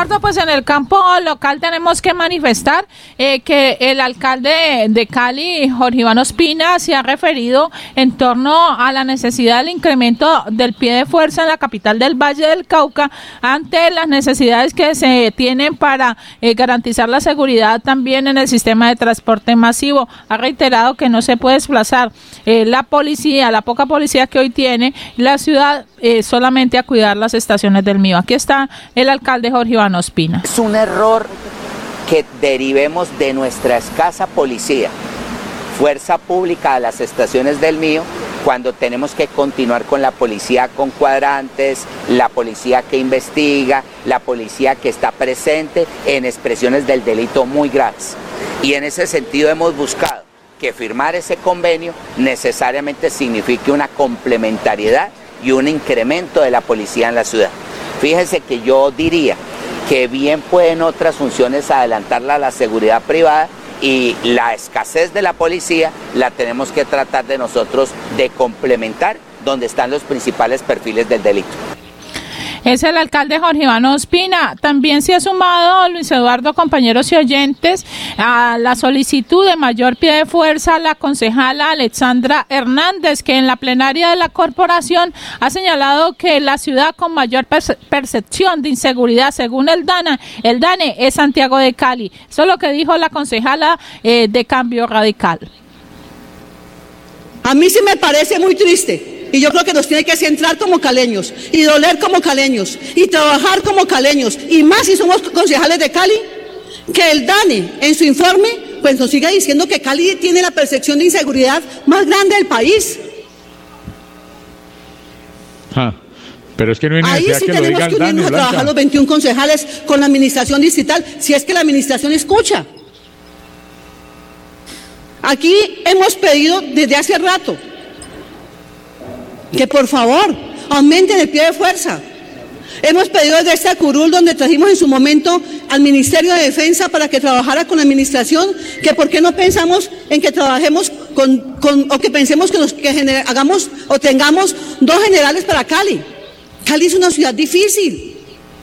Eduardo, pues en el campo local tenemos que manifestar que el alcalde de Cali, Jorge Iván Ospina, se ha referido en torno a la necesidad del incremento del pie de fuerza en la capital del Valle del Cauca ante las necesidades que se tienen para garantizar la seguridad también en el sistema de transporte masivo. Ha reiterado que no se puede desplazar la policía, la poca policía que hoy tiene la ciudad solamente a cuidar las estaciones del MIO. Aquí está el alcalde Jorge Iván Ospina. Es un error que derivemos de nuestra escasa policía, fuerza pública a las estaciones del MIO, cuando tenemos que continuar con la policía con cuadrantes, la policía que investiga, la policía que está presente en expresiones del delito muy graves. Y en ese sentido hemos buscado que firmar ese convenio necesariamente signifique una complementariedad y un incremento de la policía en la ciudad. Fíjense que yo diría que bien pueden otras funciones adelantarla a la seguridad privada y la escasez de la policía la tenemos que tratar de nosotros de complementar donde están los principales perfiles del delito. Es el alcalde Jorge Iván Ospina. También se ha sumado, Luis Eduardo, compañeros y oyentes, a la solicitud de mayor pie de fuerza la concejala Alexandra Hernández, que en la plenaria de la corporación ha señalado que la ciudad con mayor percepción de inseguridad, según el DANE, es Santiago de Cali. Eso es lo que dijo la concejala de Cambio Radical. A mí sí me parece muy triste. Y yo creo que nos tiene que centrar como caleños, y doler como caleños, y trabajar como caleños, y más si somos concejales de Cali, que el DANE en su informe pues nos siga diciendo que Cali tiene la percepción de inseguridad más grande del país. Pero es que no hay necesidad. Ahí sí que tenemos que unirnos a trabajar los 21 concejales con la administración distrital, si es que la administración escucha. Aquí hemos pedido desde hace rato que por favor aumenten el pie de fuerza. Hemos pedido desde esta curul donde trajimos en su momento al Ministerio de Defensa para que trabajara con la administración, que por qué no pensamos en que trabajemos o que pensemos que hagamos o tengamos 2 generales para Cali. Cali es una ciudad difícil.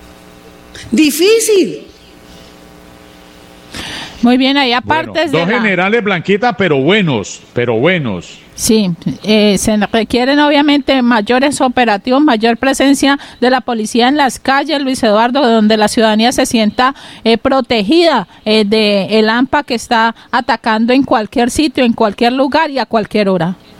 Muy bien, ahí aparte bueno, 2 generales, Blanquita, pero buenos. Sí, se requieren obviamente mayores operativos, mayor presencia de la policía en las calles, Luis Eduardo, donde la ciudadanía se sienta protegida de el AMPA que está atacando en cualquier sitio, en cualquier lugar y a cualquier hora.